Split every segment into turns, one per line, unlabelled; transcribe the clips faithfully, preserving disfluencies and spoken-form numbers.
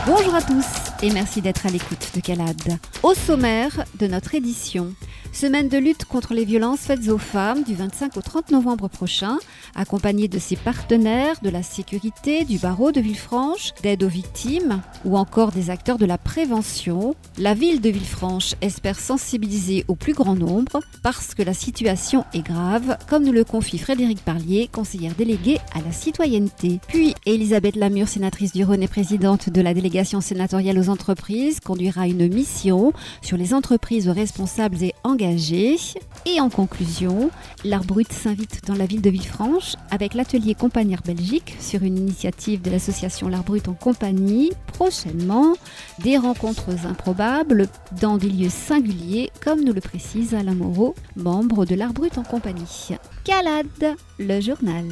Bonjour à tous et merci d'être à l'écoute de Calade. Au sommaire de notre édition, semaine de lutte contre les violences faites aux femmes du vingt-cinq au trente novembre prochain, accompagnée de ses partenaires, de la sécurité, du barreau de Villefranche, d'aide aux victimes ou encore des acteurs de la prévention. La ville de Villefranche espère sensibiliser au plus grand nombre parce que la situation est grave, comme nous le confie Frédéric Parlier, conseillère déléguée à la citoyenneté. Puis Elisabeth Lamure, sénatrice du Rhône et présidente de la délégation sénatoriale aux entreprises, conduira une mission sur les entreprises responsables et engagées. Et en conclusion, l'Art Brut s'invite dans la ville de Villefranche avec l'atelier Compagnière Belgique sur une initiative de l'association L'Art Brut en compagnie. Prochainement, des rencontres improbables dans des lieux singuliers, comme nous le précise Alain Moreau, membre de l'Art Brut en compagnie. Calade, le journal.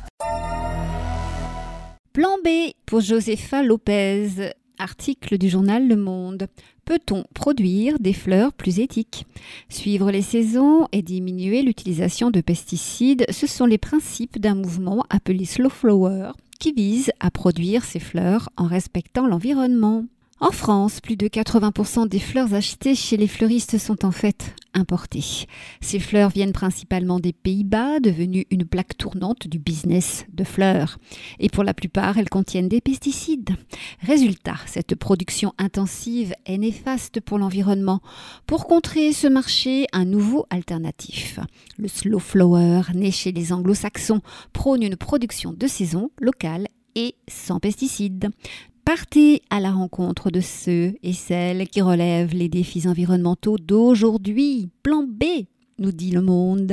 Plan B pour Josefa Lopez. Article du journal Le Monde. Peut-on produire des fleurs plus éthiques ? Suivre les saisons et diminuer l'utilisation de pesticides, ce sont les principes d'un mouvement appelé Slow Flower qui vise à produire ces fleurs en respectant l'environnement. En France, plus de quatre-vingts pour cent des fleurs achetées chez les fleuristes sont en fait importées. Ces fleurs viennent principalement des Pays-Bas, devenus une plaque tournante du business de fleurs. Et pour la plupart, elles contiennent des pesticides. Résultat, cette production intensive est néfaste pour l'environnement. Pour contrer ce marché, un nouveau alternatif. Le Slow Flower, né chez les anglo-saxons, prône une production de saison locale et sans pesticides. Partez à la rencontre de ceux et celles qui relèvent les défis environnementaux d'aujourd'hui. Plan B, nous dit Le Monde.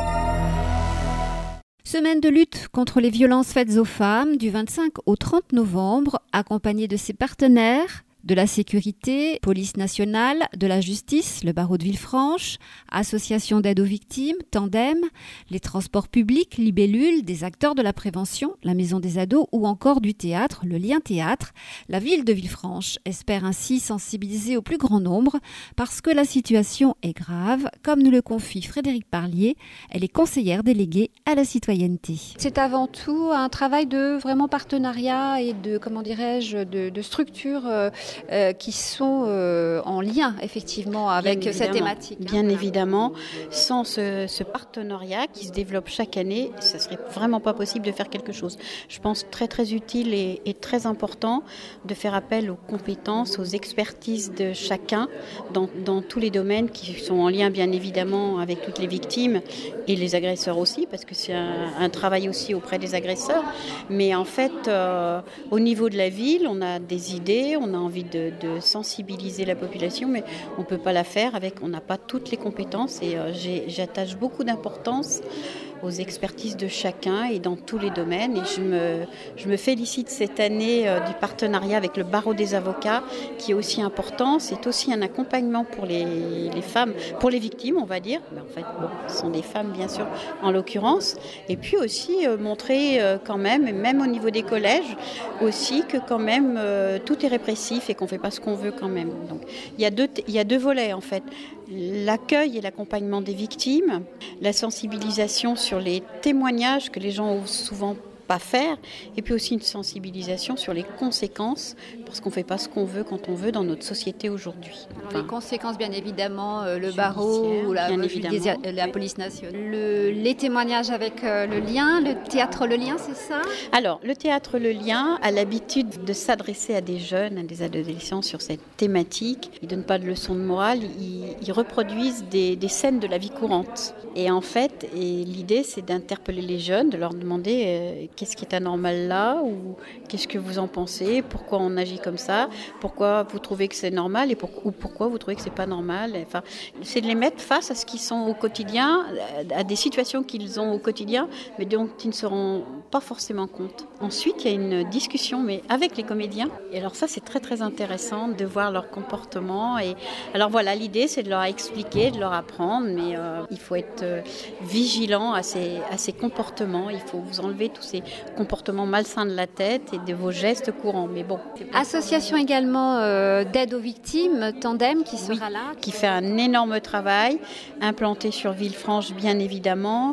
Semaine de lutte contre les violences faites aux femmes du vingt-cinq au trente novembre, accompagnée de ses partenaires, de la sécurité, police nationale, de la justice, le barreau de Villefranche, association d'aide aux victimes, Tandem, les transports publics, Libellule, des acteurs de la prévention, la maison des ados ou encore du théâtre, le lien théâtre. La ville de Villefranche espère ainsi sensibiliser au plus grand nombre parce que la situation est grave, comme nous le confie Frédéric Parlier, elle est conseillère déléguée à la citoyenneté.
C'est avant tout un travail de vraiment partenariat et de, comment dirais-je, de, de structure euh, Euh, qui sont euh, en lien effectivement avec cette thématique.
Bien hein, évidemment, sans ce, ce partenariat qui se développe chaque année, ça serait vraiment pas possible de faire quelque chose. Je pense très très utile et, et très important de faire appel aux compétences, aux expertises de chacun dans, dans tous les domaines qui sont en lien bien évidemment avec toutes les victimes et les agresseurs aussi, parce que c'est un, un travail aussi auprès des agresseurs. Mais en fait, euh, au niveau de la ville, on a des idées, on a envie De, de sensibiliser la population, mais on ne peut pas la faire avec, on n'a pas toutes les compétences et euh, j'ai, j'attache beaucoup d'importance aux expertises de chacun et dans tous les domaines. Et je me, je me félicite cette année euh, du partenariat avec le barreau des avocats qui est aussi important. C'est aussi un accompagnement pour les, les femmes, pour les victimes, on va dire. Mais en fait, bon, ce sont des femmes, bien sûr, en l'occurrence. Et puis aussi euh, montrer euh, quand même, même au niveau des collèges, aussi que quand même euh, tout est répressif et qu'on ne fait pas ce qu'on veut quand même. Donc, il y a deux, il y a deux volets en fait. L'accueil et l'accompagnement des victimes, la sensibilisation sur les témoignages que les gens osent souvent pas faire, et puis aussi une sensibilisation sur les conséquences, parce qu'on ne fait pas ce qu'on veut quand on veut dans notre société aujourd'hui.
Alors, enfin, les conséquences, bien évidemment, euh, le barreau ou la, les, la police nationale. Le, les témoignages avec euh, le lien, le théâtre Le Lien, c'est ça ?
Alors, le théâtre Le Lien a l'habitude de s'adresser à des jeunes, à des adolescents sur cette thématique. Ils ne donnent pas de leçons de morale, ils, ils reproduisent des, des scènes de la vie courante. Et en fait, et l'idée, c'est d'interpeller les jeunes, de leur demander euh, qu'est-ce qui est anormal là, ou qu'est-ce que vous en pensez, pourquoi on agit comme ça, pourquoi vous trouvez que c'est normal et pour, ou pourquoi vous trouvez que c'est pas normal. Enfin, c'est de les mettre face à ce qu'ils sont au quotidien, à des situations qu'ils ont au quotidien, mais dont ils ne se rendent pas forcément compte. Ensuite, il y a une discussion, mais avec les comédiens. Et alors ça, c'est très très intéressant de voir leur comportement. Et alors voilà, l'idée, c'est de leur expliquer, de leur apprendre, mais euh, il faut être euh, vigilant à ces, à ces comportements. Il faut vous enlever tous ces comportements malsains de la tête et de vos gestes courants. Mais bon.
Association également euh, d'aide aux victimes, Tandem, qui sera
oui,
là.
Qui fait un énorme travail, implanté sur Villefranche, bien évidemment,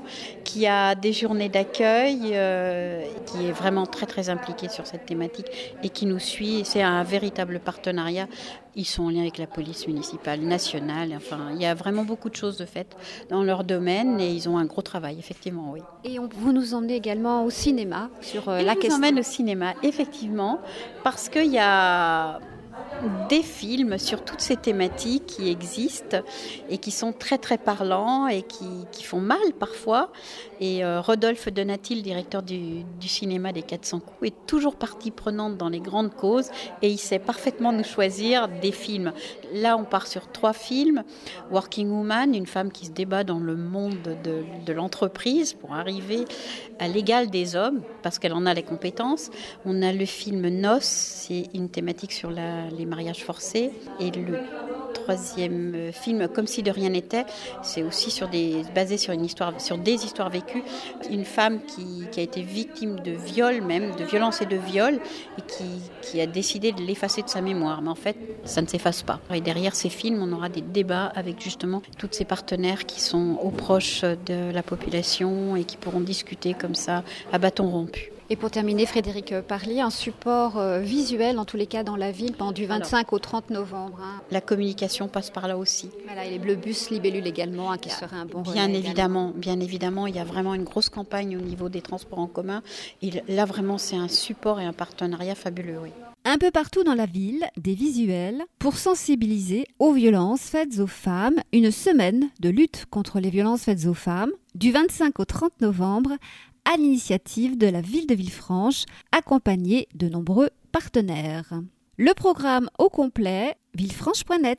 qui a des journées d'accueil, euh, qui est vraiment très très impliqué sur cette thématique et qui nous suit. C'est un véritable partenariat. Ils sont en lien avec la police municipale, nationale. Enfin, il y a vraiment beaucoup de choses de faites dans leur domaine et ils ont un gros travail, effectivement, oui.
Et on, vous nous emmenez également au cinéma sur euh,
et
la
on
question.
On nous emmène au cinéma, effectivement, parce qu'il y a des films sur toutes ces thématiques qui existent et qui sont très très parlants et qui, qui font mal parfois. Et euh, Rodolphe Donatil, directeur du, du cinéma des quatre cents coups, est toujours partie prenante dans les grandes causes et il sait parfaitement nous choisir des films. Là, on part sur trois films. Working Woman, une femme qui se débat dans le monde de, de l'entreprise pour arriver à l'égal des hommes parce qu'elle en a les compétences. On a le film Noces, c'est une thématique sur la, les mariages forcés. Et le troisième film, Comme si de rien n'était, c'est aussi sur des, basé sur, une histoire, sur des histoires vécues. Une femme qui, qui a été victime de viol même, de violence et de viol, et qui, qui a décidé de l'effacer de sa mémoire. Mais en fait, ça ne s'efface pas. Et derrière ces films, on aura des débats avec justement tous ces partenaires qui sont aux proches de la population et qui pourront discuter comme ça à bâton rompu.
Et pour terminer, Frédéric Parly, un support euh, visuel, en tous les cas dans la ville, pendant du vingt-cinq Alors, au trente novembre. Hein.
La communication passe par là aussi.
Voilà, et les bleus bus libellules également, hein, qui serait un bon
bien
relais
évidemment, également. Bien évidemment, il y a vraiment une grosse campagne au niveau des transports en commun. Et là, vraiment, c'est un support et un partenariat fabuleux, oui.
Un peu partout dans la ville, des visuels pour sensibiliser aux violences faites aux femmes. Une semaine de lutte contre les violences faites aux femmes, du vingt-cinq au trente novembre, à l'initiative de la ville de Villefranche, accompagnée de nombreux partenaires. Le programme au complet, villefranche point net.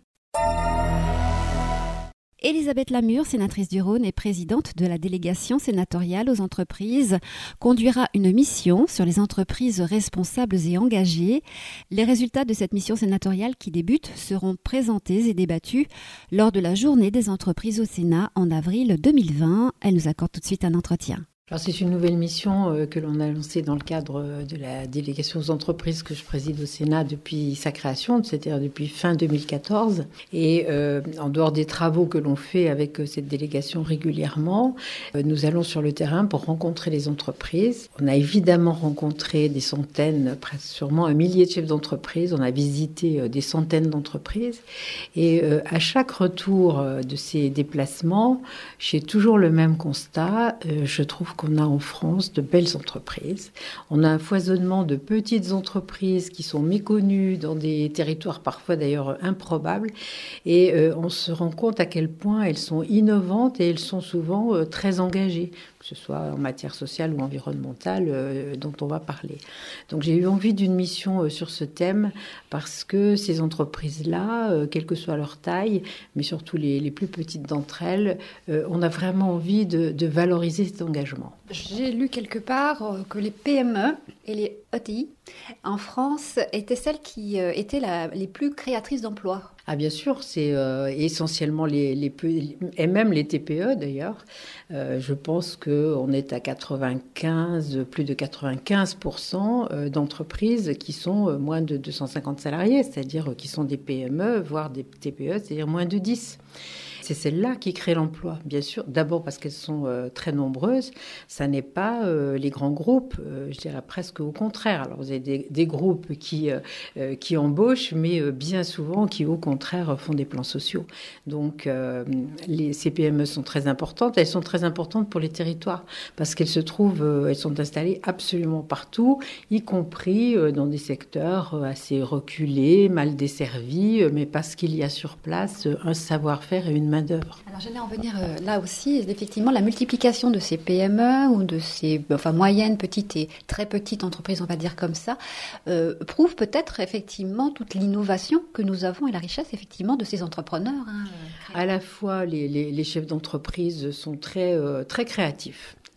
Elisabeth Lamure, sénatrice du Rhône et présidente de la délégation sénatoriale aux entreprises, conduira une mission sur les entreprises responsables et engagées. Les résultats de cette mission sénatoriale qui débute seront présentés et débattus lors de la journée des entreprises au Sénat en avril deux mille vingt. Elle nous accorde tout de suite un entretien.
Alors c'est une nouvelle mission euh, que l'on a lancée dans le cadre de la délégation aux entreprises que je préside au Sénat depuis sa création, c'est-à-dire depuis fin deux mille quatorze. Et euh, en dehors des travaux que l'on fait avec cette délégation régulièrement, euh, nous allons sur le terrain pour rencontrer les entreprises. On a évidemment rencontré des centaines, presque sûrement un millier de chefs d'entreprise. On a visité euh, des centaines d'entreprises. Et euh, à chaque retour euh, de ces déplacements, j'ai toujours le même constat. Euh, je trouve qu'on a en France de belles entreprises. On a un foisonnement de petites entreprises qui sont méconnues dans des territoires parfois d'ailleurs improbables. Et euh, on se rend compte à quel point elles sont innovantes et elles sont souvent euh, très engagées, que ce soit en matière sociale ou environnementale euh, dont on va parler. Donc j'ai eu envie d'une mission euh, sur ce thème parce que ces entreprises-là, euh, quelle que soit leur taille, mais surtout les, les plus petites d'entre elles, euh, on a vraiment envie de, de valoriser cet engagement.
J'ai lu quelque part euh, que les P M E et les E T I en France étaient celles qui euh, étaient la, les plus créatrices d'emplois.
Ah bien sûr, c'est euh, essentiellement les, les et même les T P E d'ailleurs. Euh, je pense qu'on est à quatre-vingt-quinze, plus de quatre-vingt-quinze pour cent d'entreprises qui sont moins de deux cent cinquante salariés, c'est-à-dire qui sont des P M E, voire des T P E, c'est-à-dire moins de dix. C'est celles-là qui créent l'emploi, bien sûr. D'abord parce qu'elles sont euh, très nombreuses. Ça n'est pas euh, les grands groupes, euh, je dirais presque au contraire. Alors, vous avez des, des groupes qui, euh, qui embauchent, mais euh, bien souvent qui, au contraire, font des plans sociaux. Donc, euh, les, ces P M E sont très importantes. Elles sont très importantes pour les territoires parce qu'elles se trouvent, euh, elles sont installées absolument partout, y compris euh, dans des secteurs euh, assez reculés, mal desservis, euh, mais parce qu'il y a sur place euh, un savoir-faire et une main-d'œuvre.
Alors j'allais en venir euh, là aussi, effectivement, la multiplication de ces P M E ou de ces enfin, moyennes, petites et très petites entreprises, on va dire comme ça, euh, prouve peut-être effectivement toute l'innovation que nous avons et la richesse effectivement de ces entrepreneurs. Hein,
à la fois, les, les, les chefs d'entreprise sont très, euh, très créatifs.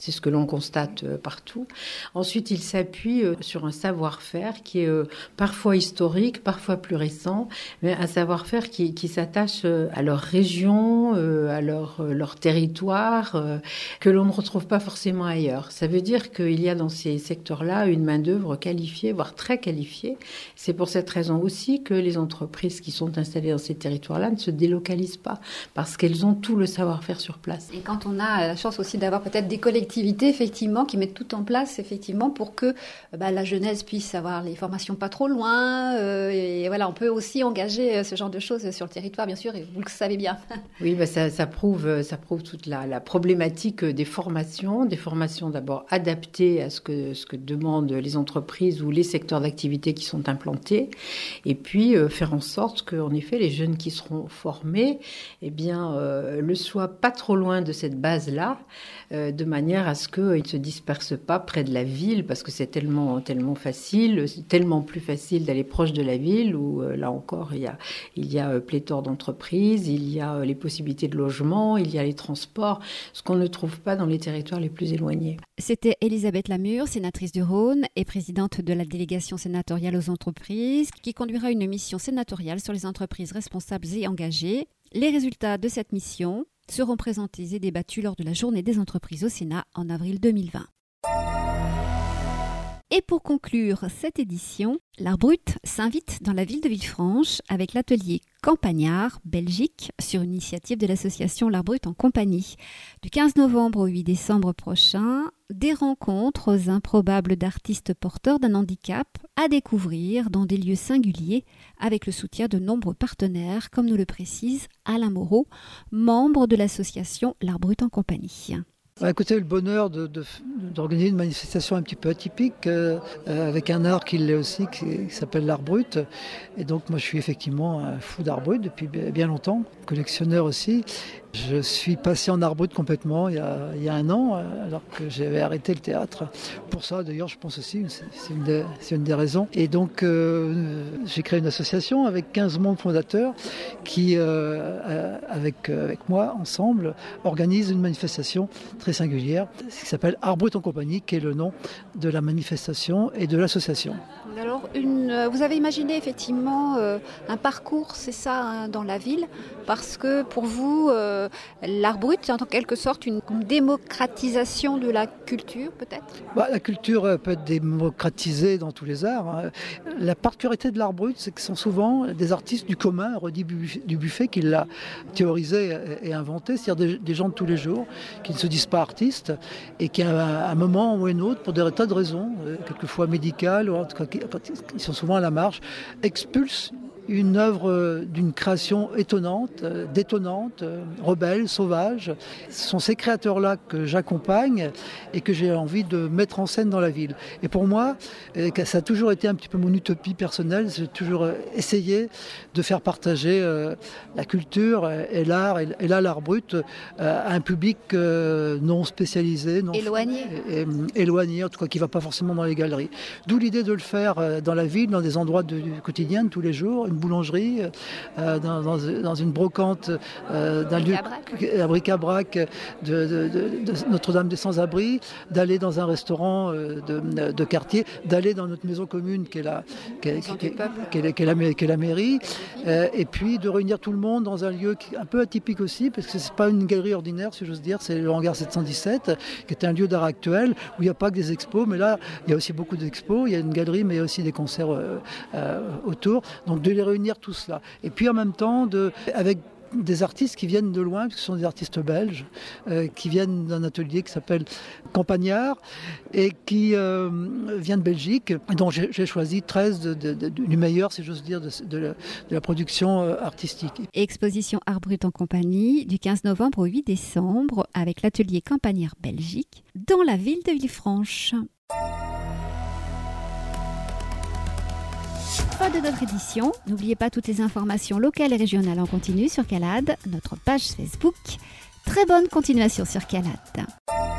C'est ce que l'on constate partout. Ensuite, ils s'appuient sur un savoir-faire qui est parfois historique, parfois plus récent, mais un savoir-faire qui, qui s'attache à leur région, à leur, leur territoire, que l'on ne retrouve pas forcément ailleurs. Ça veut dire qu'il y a dans ces secteurs-là une main-d'œuvre qualifiée, voire très qualifiée. C'est pour cette raison aussi que les entreprises qui sont installées dans ces territoires-là ne se délocalisent pas, parce qu'elles ont tout le savoir-faire sur place.
Et quand on a la chance aussi d'avoir peut-être des collectivités, effectivement, qui mettent tout en place, effectivement, pour que bah, la jeunesse puisse avoir les formations pas trop loin, euh, et voilà, on peut aussi engager ce genre de choses sur le territoire, bien sûr, et vous le savez bien.
Oui, bah ça, ça prouve, ça prouve toute la, la problématique des formations, des formations d'abord adaptées à ce que, ce que demandent les entreprises ou les secteurs d'activité qui sont implantés, et puis euh, faire en sorte qu'en effet, les jeunes qui seront formés, eh bien, euh, le soient pas trop loin de cette base-là, euh, de manière à ce qu'ils ne se dispersent pas près de la ville, parce que c'est tellement, tellement facile, c'est tellement plus facile d'aller proche de la ville, où euh, là encore, il y a, il y a euh, pléthore d'entreprises, il y a euh, les possibilités de logement, il y a les transports, ce qu'on ne trouve pas dans les territoires les plus éloignés.
C'était Elisabeth Lamure, sénatrice du Rhône et présidente de la délégation sénatoriale aux entreprises, qui conduira une mission sénatoriale sur les entreprises responsables et engagées. Les résultats de cette mission seront présentés et débattus lors de la Journée des entreprises au Sénat en avril deux mille vingt. Et pour conclure cette édition, l'Art Brut s'invite dans la ville de Villefranche avec l'atelier Campagnard, Belgique, sur une initiative de l'association L'Art Brut en compagnie. Du quinze novembre au huit décembre prochain, des rencontres improbables d'artistes porteurs d'un handicap à découvrir dans des lieux singuliers avec le soutien de nombreux partenaires, comme nous le précise Alain Moreau, membre de l'association L'Art Brut en compagnie.
On a écouté le bonheur de, de, d'organiser une manifestation un petit peu atypique euh, avec un art qui l'est aussi, qui, qui s'appelle l'art brut. Et donc moi je suis effectivement un fou d'art brut depuis bien longtemps, collectionneur aussi. Je suis passé en art brut complètement il y a, il y a un an, alors que j'avais arrêté le théâtre. Pour ça d'ailleurs je pense aussi, c'est, c'est, une, des, c'est une des raisons. Et donc euh, j'ai créé une association avec quinze membres fondateurs qui, euh, avec, avec moi, ensemble, organisent une manifestation très singulière, qui s'appelle Art Brut en compagnie, qui est le nom de la manifestation et de l'association.
Alors, une, vous avez imaginé effectivement euh, un parcours, c'est ça, hein, dans la ville, parce que pour vous, euh, l'art brut, c'est en quelque sorte une démocratisation de la culture, peut-être ?
Bah, la culture peut être démocratisée dans tous les arts. Hein. La particularité de l'art brut, c'est que ce sont souvent des artistes du commun, Rudy Dubuffet, qui l'a théorisé et inventé, c'est-à-dire des, des gens de tous les jours, qui ne se disent pas artistes, et qui à un moment ou un autre, pour des tas de raisons, quelquefois médicales, ou en tout cas qui ils sont souvent à la marge, expulsent une œuvre d'une création étonnante, détonnante, rebelle, sauvage. Ce sont ces créateurs-là que j'accompagne et que j'ai envie de mettre en scène dans la ville. Et pour moi, ça a toujours été un petit peu mon utopie personnelle. J'ai toujours essayé de faire partager la culture et l'art, et là l'art brut, à un public non spécialisé, non
éloigné,
et, et, éloigné, en tout cas qui ne va pas forcément dans les galeries. D'où l'idée de le faire dans la ville, dans des endroits de, du quotidien de tous les jours. Une boulangerie, euh, dans, dans, dans une brocante euh, d'un lieu, un bric-à-brac de, de, de, de Notre-Dame des Sans-Abris, d'aller dans un restaurant euh, de, de quartier, d'aller dans notre maison commune qui est la, qui est, qui, qui, qui est, qui est la, qui est la mairie, euh, et puis de réunir tout le monde dans un lieu qui, un peu atypique aussi, parce que c'est pas une galerie ordinaire, si j'ose dire, c'est le hangar sept cent dix-sept, qui est un lieu d'art actuel où il n'y a pas que des expos, mais là il y a aussi beaucoup d'expos, il y a une galerie, mais il y a aussi des concerts euh, euh, autour, donc de les réunir tout cela. Et puis en même temps, de, avec des artistes qui viennent de loin, parce que ce sont des artistes belges, euh, qui viennent d'un atelier qui s'appelle Campagnard et qui euh, vient de Belgique. Et donc j'ai, j'ai choisi treize de, de, de, du meilleur, si j'ose dire, de, de, la, de la production euh, artistique.
Exposition Art Brut en compagnie du quinze novembre au huit décembre avec l'atelier Campagnard Belgique dans la ville de Villefranche. Fin de notre édition. N'oubliez pas toutes les informations locales et régionales en continu sur Calade, notre page Facebook. Très bonne continuation sur Calade.